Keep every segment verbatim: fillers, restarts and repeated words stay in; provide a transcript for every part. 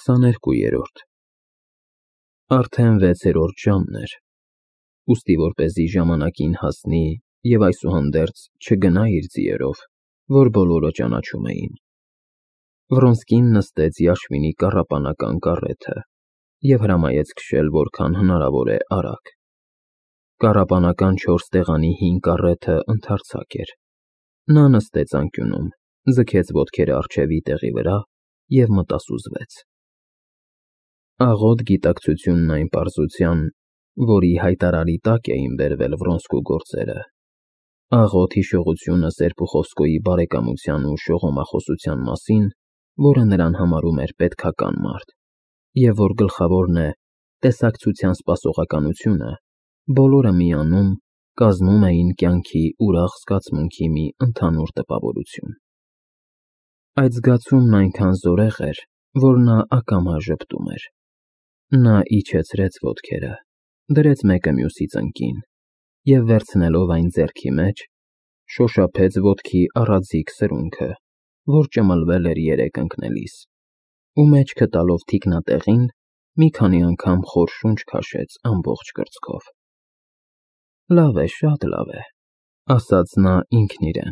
քսաներկուերորդ Արդեն վեցերորդ ժամն էր, ուստի որպեսզի ժամանակին հասնի և այսուհանդերձ չգնա իր ձիերով, որ բոլորը ճանաչում էին, Վրոնսկին նստեց Յաշվինի կառապանական կառեթը և հրամայեց քշել որքան հնարավոր է արագ։ Կառապանական չորս տեղանի հին կառեթը ընդարձակ էր։ Նա նստեց անկյունում, ձգեց ոտքերը առջևի տեղի վրա և մտասուզվեց։ Աղոտ գիտակցությունն այն պարզության, որի հայտարարի տակ էին բերվել Վրոնսկու գործերը, աղոտ հիշողությունը Սերպուխովսկոյի բարեկամության ու շողոմախոսության մասին, որը նրան համարում էր պետքական մարդ, և որ գլխավորն է տեսակցության սպասողականությունը, բոլորը միանում կազմում էին կյանքի ուրախ զգացմունքի մի ընդհանուր տպավորություն։ Այդ զգացումն այնքան զորեղ էր, որ նա ակամա ժպտում էր։ Նա իջեցրեց ոտքերը, դրեց մեկը մյուսի ծնկին և, վերցնելով այն ձեռքի մեջ, շոշափեց ոտքի առաձիգ սրունքը, որ ճմլվել էր երեք ընկնելիս, ու մեջքը տալով թիկնատեղին, մի քանի անգամ խոր շունչ քաշեց ամբողջ կրծքով։ Լավ է, շատ լավ է, ասաց նա ինքն իրեն։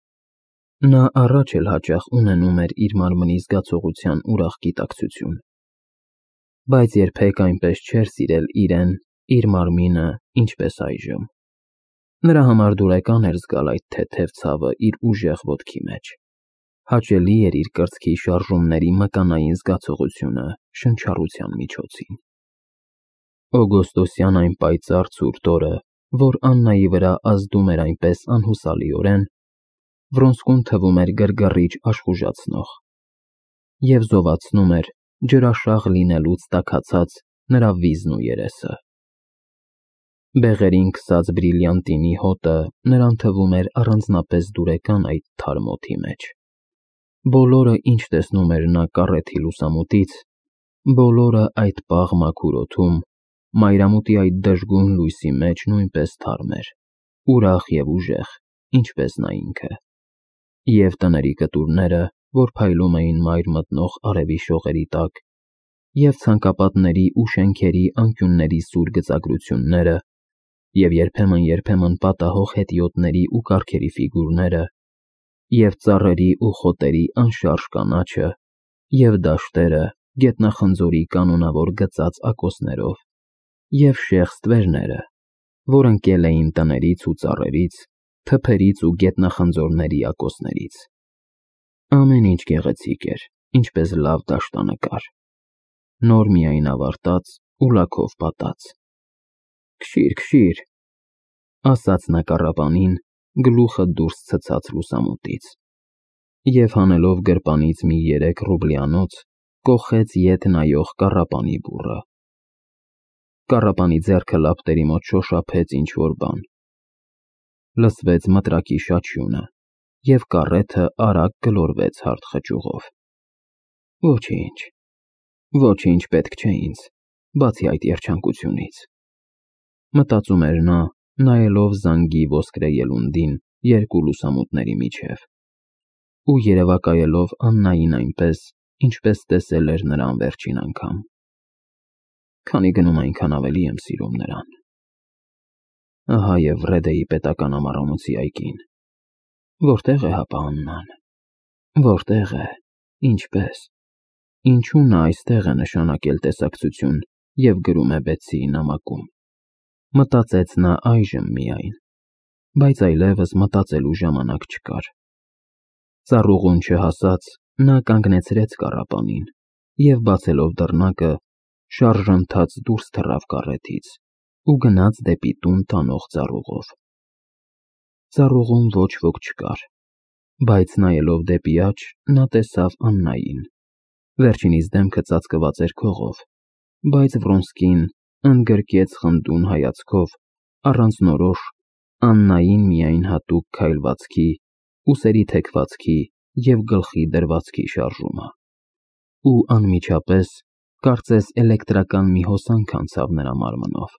Նա առաջ էլ հաճախ ունենում էր իր մարմնի զգացողության ուրախ գիտակցություն, բայց երբեք այնպես չէր սիրել իրեն, իր մարմինը, ինչպես այժմ։ Նրա համար դուրեկան էր զգալ այդ թեթև ցավը իր ուժեղ ոտքի մեջ։ Հաճելի էր իր կրծքի շարժումների մկանային զգացողությունը շնչառության միջոցին։ Օգոստոսյան այն պայծառ ցուրտ օրը, որ Աննայի վրա ազդում էր այնպես անհուսալիորեն, Վրոնսկուն թվում էր գրգռիչ աշխուժացնող և զովացնում էր ջրաշաղ լինելուց տաքացած նրա վիզն ու երեսը։ Բեղերին քսած բրիլիանտինի հոտը նրան թվում էր առանձնապես դուրեկան այդ թարմ օդի մեջ։ Բոլորը, ինչ տեսնում էր նա կառեթի լուսամուտից, բոլորը այդ պաղ մաքուր օդում, մայրամուտի այդ դժգույն լույսի մեջ նույնպես թարմ էր, ուրախ և ուժեղ, ինչպես նա ինքը, և տների կտուրները, որ փայլում էին մայր մտնող արևի շողերի տակ, և ցանկապատների ու շենքերի անկյունների սուր գծագրությունները, և երբեմն-երբեմն պատահող հետիոտների ու կառքերի ֆիգուրները, և ծառերի ու խոտերի անշարժ կանաչը, և դաշտերը գետնախնձորի կանոնավոր գծած ակոսներով, և շեղ ստվերները, որ ընկել էին տներից ու ծառերից, թփերից ու գետնախնձորների ակոսներից։ Ամեն ինչ գեղեցիկ էր, ինչպես լավ դաշտանկար, նոր միայն ավարտած ու լաքով պատած։ Քշի՛ր, քշի՛ր, ասաց նա կառապանին, գլուխը դուրս ցցած լուսամուտից, և հանելով գրպանից մի երեք ռուբլյանոց, կոխեց ետ նայող կառապանի բուռը։ Կառապանի ձեռքը լապտերի մոտ շոշափեց ինչ֊որ բան։ Լսվեց մտրակի շաչյունը, և կառեթը արագ գլորվեց հարթ խճուղով։ Ոչինչ, ոչինչ պետք չէ ինձ, բացի այդ երջանկությունից, մտածում էր նա, նայելով զանգի ոսկրե ելունդին երկու լուսամուտների միջև, ու երևակայելով Աննային այնպես, ինչպես տեսել էր նրան վերջին անգամ։ Քանի գնում այնքան ավելի եմ սիրում նրան։ Ահա և Ռեդեի պետական ամառանոցի այգին։ Որտե՞ղ է հապա Աննան։ Որտե՞ղ է, ինչպես, ինչու նա այստեղ է նշանակել տեսակցություն և գրում է Բեթսիի նամակում։ Մտածեց նա այժմ միայն, բայց այլևս մտածելու ժամանակ չկար։ Ծառուղուն չհասած, նա կանգնեցրեց կառապանին և, բացելով դռնակը, շարժընթաց դուրս թռավ կառեթից ու գնաց դեպի տուն տանող ծառուղով։ Ծառուղում ոչ ոք չկար, բայց նայելով դեպի աջ, նա տեսավ Աննային, վերջինիս դեմքը ծածկված էր քողով, բայց Վրոնսկին ընդգրկեց խնդուն հայացքով, առանձնորոշ, Աննային միայն հատուկ քայլվածքի, ուսերի թեքվածքի և գլխի դրվածքի շարժումը, ու անմիջապես, կարծես էլեկտրական մի հոսանք անցավ նրա մարմնով։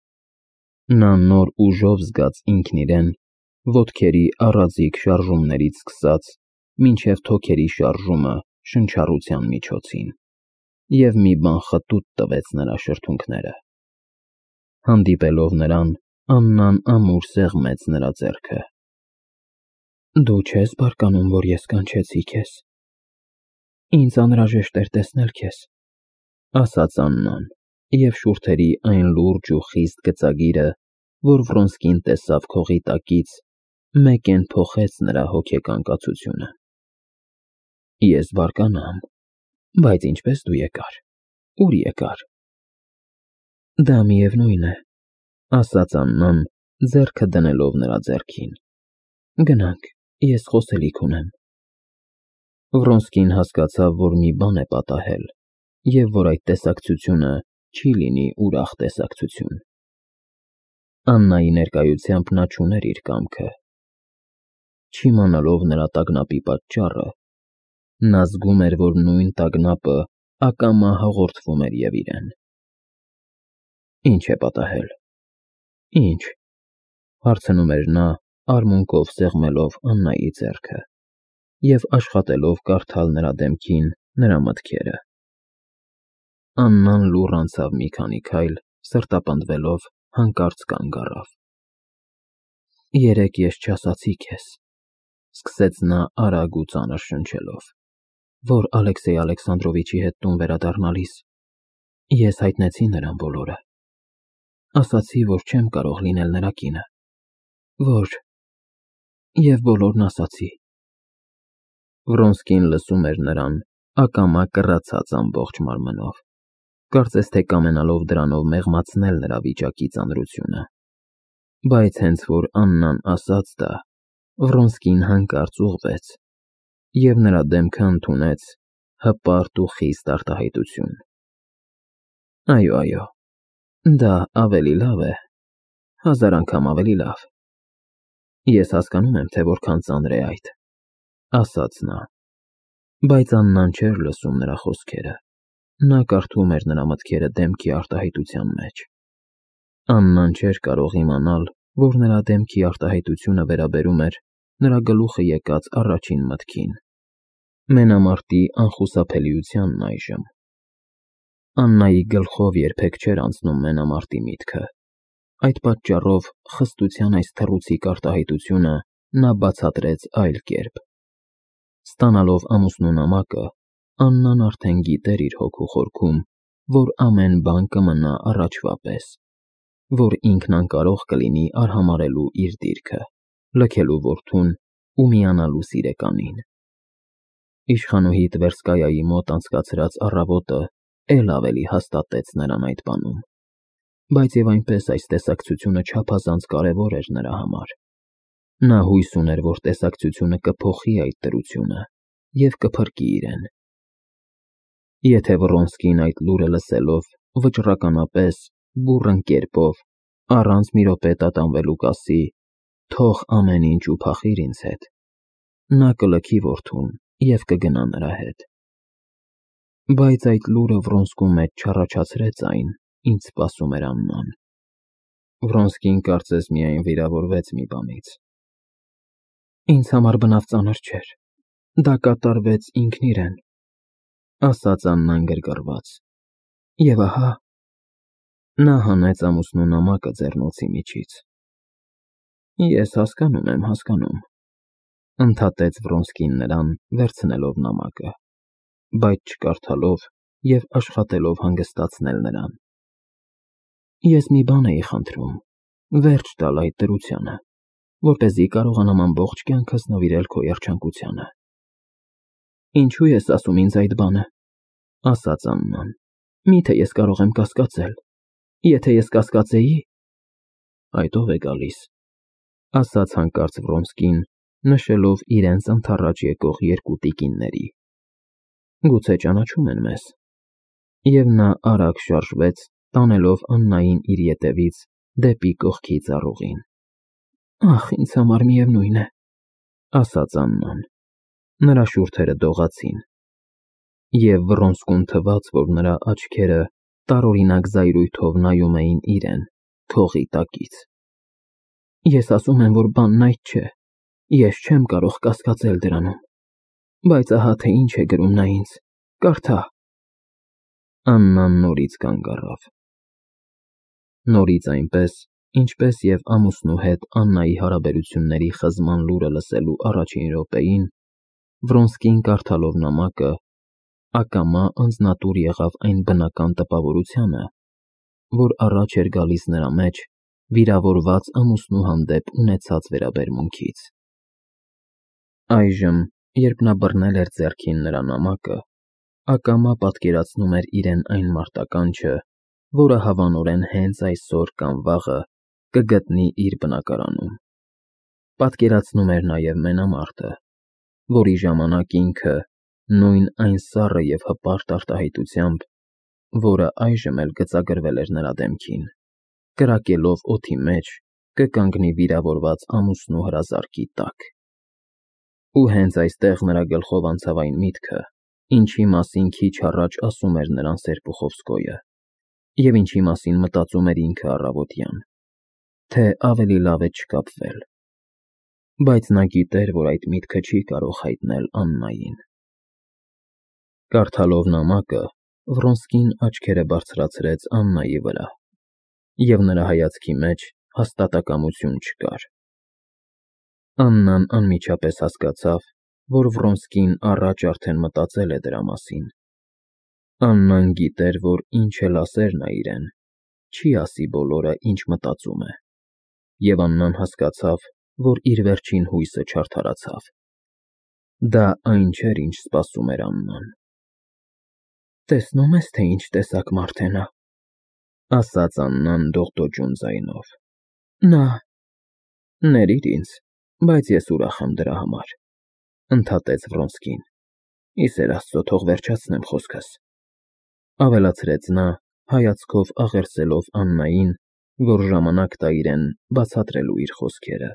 Նա նոր ուժով զգաց ինքն իրեն, ոտքերի առաձիգ շարժումներից սկսած մինչև թոքերի շարժումը շնչառության միջոցին, և մի բան խտուտ տվեց նրա շրթունքները։ Հանդիպելով նրան, Աննան ամուր սեղմեց նրա ձեռքը։ Դու չես բարկանում, որ ես կանչեցի քեզ։ Ինձ անհրաժեշտ էր տեսնել քեզ, ասաց Աննան, և շուրթերի այն լուրջ ու խիստ գծագիրը, որ Վրոնսկին տեսավ քողի տակից, մեկեն փոխեց նրա հոգեկան կացությունը։ Ես բարկանամ, բայց ինչպես դու եկար, ուր եկար։ Դա միևնույն է, ասաց Աննան, ձեռքը դնելով նրա ձեռքին։ Գնանք, ես խոսելիք ունեմ։ Վրոնսկին հասկացավ, որ մի բան է պատահել, և որ այդ տեսակցությունը չի լինի ուրախ տեսակցություն։ Աննայի ներկայությամբ նա չուներ իր կամքը։ Չիմանալով նրա տագնապի պատճառը, նա զգում էր, որ նույն տագնապը ակամա հաղորդվում էր և իրեն։ Ինչ է պատահել։ Ինչ, հարցնում էր նա, արմունկով սեղմելով Աննայի ձեռքը և աշխատելով կարդալ նրա դեմքին նրա մտքերը։ Աննան լուռ անցավ մի քանի քայլ, սրտապնդվելով հանկարծ կանգ առավ։ Երեկ ես չասացի քեզ, սկսեց նա արագ ու ծանր շնչելով, որ Ալեքսեյ Ալեքսանդրովիչի հետ տուն վերադառնալիս ես հայտնեցի նրան բոլորը։ Ասացի, որ չեմ կարող լինել նրա կինը, որ… և բոլորն ասացի։ Վրոնսկին լսում էր նրան, ակամա կռացած ամբողջ մարմնով, կարծես թե կամենալով դրանով մեղմացնել նրա վիճակի ծանրությունը։ Բայց հենց որ Աննան ասաց դա, Վրոնսկին հանկարծ ուղղվեց, և նրա դեմքը ընդունեց հպարտ ու խիստ արտահայտություն։ Այո, այո, դա ավելի լավ է, հազար անգամ ավելի լավ։ Ես հասկանում եմ, թե որքան ծանր է այդ, ասաց նա։ Բայց Աննան չէր լսում նրա խոսքերը, նա կարդում էր նրա մտքերը դեմքի արտահայտության մեջ։ Աննան չէր կարող իմանալ, որ նրա դեմքի արտահայտությունը վերաբերում էր նրա գլուխը եկած առաջին մտքին՝ մենամարտի անխուսափելիությանն այժմ։ Աննայի գլխով երբեք չէր անցնում մենամարտի միտքը, այդ պատճառով խստության այս թռուցիկ արտահայտությունը նա բացատրեց այլ կերպ։ Ստանալով ամուսնու նամակը, Աննան արդեն գիտեր իր հոգու խորքում, որ ամեն բան կմնա առաջվա պես, որ ինքն անկարող կլինի արհամարհելու իր դիրքը, լքելու որդուն ու միանալու սիրեկանին։ Իշխանուհի Տվերսկայայի մոտ անցկացրած առավոտը էլ ավելի հաստատեց նրան այդ բանում, բայց և այնպես այս տեսակցությունը չափազանց կարևոր էր նրա համար։ Նա հույս ուներ, որ տեսակցությունը կփոխի այդ դրությունը և կփրկի իրեն։ Եթե Վռոնսկին այդ լուրը լսելով վճռականապես, բուռն կերպով, առանց մի րոպե տատանվելու կասի. «Թող ամեն ինչ ու փախիր ինձ հետ», նա կլքի որդուն և կգնա նրա հետ։ Բայց այդ լուրը Վռոնսկու մեջ չառաջացրեց այն, ինչ սպասում էր Աննան։ Վռոնսկին կարծես միայն վիրավորվեց մի բանից։ Ինձ համար բնավ ծանր չէր, դա կատարվեց ինքն իրեն, ասաց Աննան գրգռված։ Եվ ահա… Նա հանեց ամուսնու նամակը ձեռնոցի միջից։ Ես հասկանում եմ, հասկանում, ընդհատեց Վռոնսկին նրան, վերցնելով նամակը, բայց չկարդալով և աշխատելով հանգստացնել նրան։ Ես մի բան էի խնդրում, վերջ տալ այդ դրությանը, որպեսզի կարողանամ ամբողջ կյանքս նվիրել քո երջանկությանը։ Ինչու ես ասում ինձ այդ բանը, ասաց Աննան, միթե ես կարող եմ կասկածել, եթե ես կասկածեի… Այդ ո՞վ է գալիս, ասաց հանկարծ Վռոնսկին, նշելով իրենց ընդառաջ եկող երկու տիկինների։ Գուցե ճանաչում են մեզ։ Եվ նա արագ շարժվեց, տանելով Աննային իր ետևից դեպի կողքի ծառուղին։ Ախ, ինձ համար միևնույն է, ասաց Աննան։ Նրա շուրթերը դողացին, և Վռոնսկուն թվաց, որ նրա աչքերը տարօրինակ զայրույթով նայում էին իրեն քողի տակից։ Ես ասում եմ, որ բանն այդ չէ, ես չեմ կարող կասկածել դրանում, բայց ահա թե ինչ է գրում նա ինձ, կարդա։ Աննան նորից կանգ առավ։ Նորից այնպես, ինչպես և ամուսնու հետ Աննայի հարաբերությունների խզման լուրը լսելու առաջին րոպեին, Վրոնսկին կարդալով նամակը, ակամա անձնատուր եղավ այն բնական տպավորությանը, որ առաջ էր գալիս նրա մեջ վիրավորված ամուսնու հանդեպ ունեցած վերաբերմունքից։ Այժմ, երբ նա բռնել էր ձեռքին նրա նամակը, ակամա պատկերացնում էր իրեն այն մարտականչը, որը հավանորեն հենց այսօր կամ վաղը կգտնի իր բնակարանում։ Պատկերացնում էր նաև մենամարտը, որի ժամանակ ինքը, նույն այն սառը և հպարտ արտահայտությամբ, որը այժմ էլ գծագրվել էր նրա դեմքին, կրակելով օդի մեջ, կկանգնի վիրավորված ամուսնու հրազարկի տակ։ Ու հենց այստեղ նրա գլխով անցավ այն միտքը, ինչի մասին քիչ առաջ ասում էր նրան Սերպուխովսկոյը, և ինչի մասին մտածում էր ինքը առավոտյան, թե ավելի լավ է չկապվել։ Բայց նա գիտեր, որ այդ միտքը չի կարող հայտնել Աննային։ Կարդալով նամակը, Վրոնսկին աչքերը բարձրացրեց Աննայի վրա, և նրա հայացքի մեջ հաստատակամություն չկար։ Աննան անմիջապես հասկացավ, որ Վրոնսկին առաջ արդեն մտածել է դրա մասին։ Աննան գիտեր, որ ինչ էլ ասեր նա իրեն, չի ասի բոլորը, ինչ մտածում է, և Աննան հասկացավ, որ իր վերջին հույսը չարդարացավ։ Դա այն չէր, ինչ սպասում էր Աննան։ «Տեսնում ես, թե ինչ տեսակ մարդ է նա», ասաց Աննան դողդոջուն ձայնով։ «Նա… Ներիր ինձ, բայց ես ուրախ եմ դրա համար», ընդհատեց Վրոնսկին։ «Ի սեր Աստծո, թող վերջացնեմ խոսքս», ավելացրեց նա, հայացքով աղերսելով Աննային, որ ժամանակ տա իրեն բացատրելու իր խոսքերը։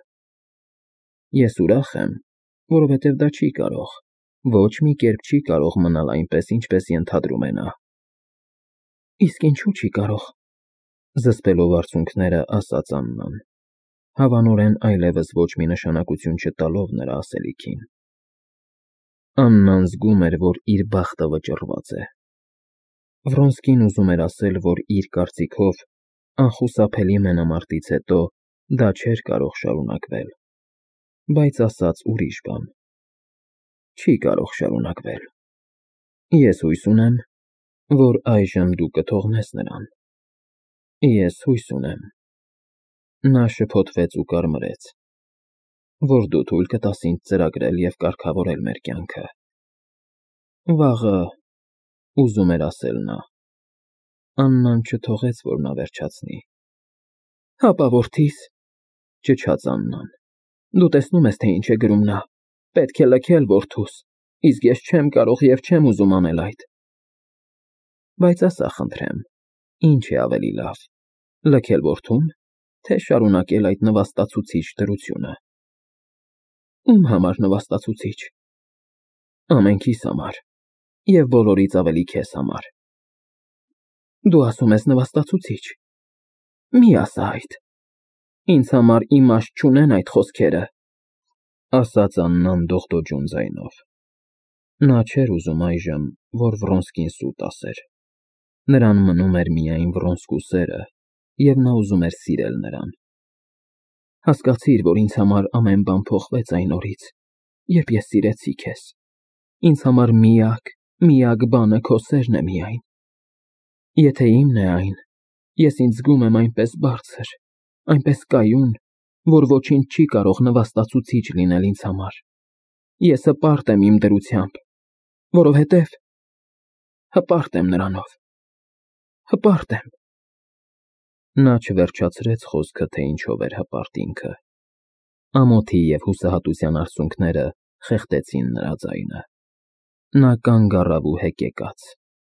«Ես ուրախ եմ, որովհետև դա չի կարող, ոչ մի կերպ չի կարող մնալ այնպես, ինչպես ենթադրում է նա»։ «Իսկ ինչու՞ չի կարող», զսպելով արցունքները, ասաց Աննան, հավանորեն այլևս ոչ մի նշանակություն չտալով նրա ասելիքին։ Աննան զգում էր, որ իր բախտը վճռված է։ Վրոնսկին ուզում էր ասել, որ իր կարծիքով, անխուսափելի մենամարտից հետո դա չէր կարող շարունակվել, բայց ասաց ուրիշ բան. «Չի կարող շարունակվել։ Ես հույս ունեմ, որ այժմ դու կթողնես նրան։ Ես հույս ունեմ», նա շփոթվեց ու կարմրեց, «որ դու թույլ կտաս ինձ ծրագրել և կարգավորել մեր կյանքը»։ «Վաղը», ուզում էր ասել նա։ Աննան չթողեց, որ նա վերջացնի։ «Հապա որդիս», ճչաց Աննան, «դու տեսնում ես, թե ինչ է գրում նա, պետք է լքել որդուս, իսկ ես չեմ կարող և չեմ ուզում անել այդ»։ «Բայց ասա խնդրեմ, ինչ է ավելի լավ, լքել որդուն, թե շարունակել այդ նվաստացուցիչ դրությունը»։ «Ում համար նվաստացուցիչ»։ «Ամենքիս համար, և բոլորից ավելի քեզ համար»։ «Դու ասում ես նվաստացուցիչ։ Մի ասա այդ։ Ինձ համար իմաստ չունեն այդ խոսքերը», ասաց Աննան դողդոջուն ձայնով։ Նա չէր ուզում այժմ, որ Վրոնսկին սուտ ասեր։ Նրան մնում էր միայն Վրոնսկու սերը, և նա ուզում էր սիրել նրան։ «Հասկացիր, որ ինձ համար ամեն բան փոխվեց այն օրից, երբ ես սիրեցի քեզ։ Ինձ համար միակ, միակ բանը քո սերն է միայն։ Եթե իմն է այն, ես ինձ զգում եմ այնպես բարձր, այնպես կայուն, որ ոչինչ չի կարող նվաստացուցիչ լինել ինձ համար։ Ես հպարտ եմ իմ դրությամբ, որովհետև… հպարտ եմ նրանով… հպարտ եմ»։ Նա չվերջացրեց խոսքը, թե ինչով էր հպարտ ինքը։ Ամոթի և հուսահատության արցունքները խեղդեցին նրա ձայնը։ Նա կանգ առավ ու հեկեկաց։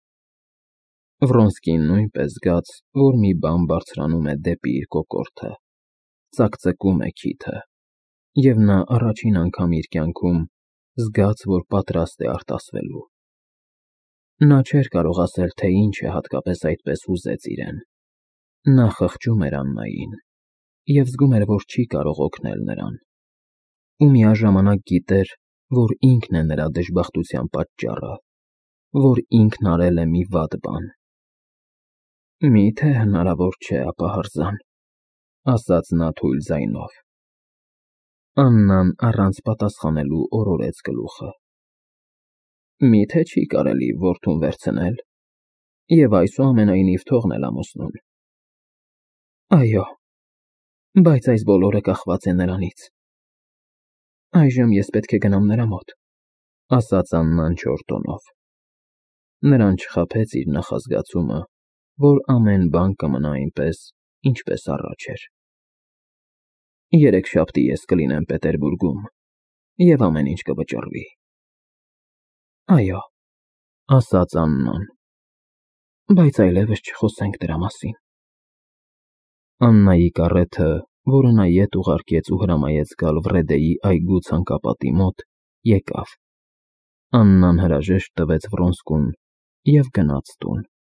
Վրոնսկին նույնպես զգաց, որ մի բան բարձրանում է դեպի իր կոկորդը, ծակծկում է քիթը, և նա առաջին անգամ իր կյանքում զգաց, որ պատրաստ է արտասվելու։ Նա չէր կարող ասել, թե ինչ է հատկապես այդպես հուզեց իրեն։ Նա խղճում էր Աննային և զգում էր, որ չի կարող օգնել նրան, ու միաժամանակ գիտեր, որ ինքն է նրա դժբախտության պատճառը, որ ինքն արել է մի վատ բան, Մի՞թե հնարավոր չէ, ապա հրզան, ասաց նա թույլ ձայնով։ Աննան առանց պատասխանելու օրորեց գլուխը։ Մի՞թե չի կարելի որդուն վերցնել և այսուամենայնիվ թողնել ամուսնուն։ Այո, բայց այս բոլորը կախված է նրանից։ Այժմ ես պետք է գնամ նրա մոտ, ասաց Աննան չոր տոնով։ Նրան չխաբեց իր նախազգացումը, որ ամեն բան կմնա այնպես, ինչպես առաջ էր։ Երեքշաբթի ես կլինեմ Պետերբուրգում, և ամեն ինչ կվճռվի։ Այո, ասաց Աննան, բայց այլևս չխոսենք դրա մասին։ Աննայի կարեթը, որը նա ետ ուղարկեց ու հրամայեց գալ Վրեդեի այգու ցանկապատի մոտ, եկավ։ Աննան հրաժեշտ տվեց Վրոնսկուն և գնաց տուն։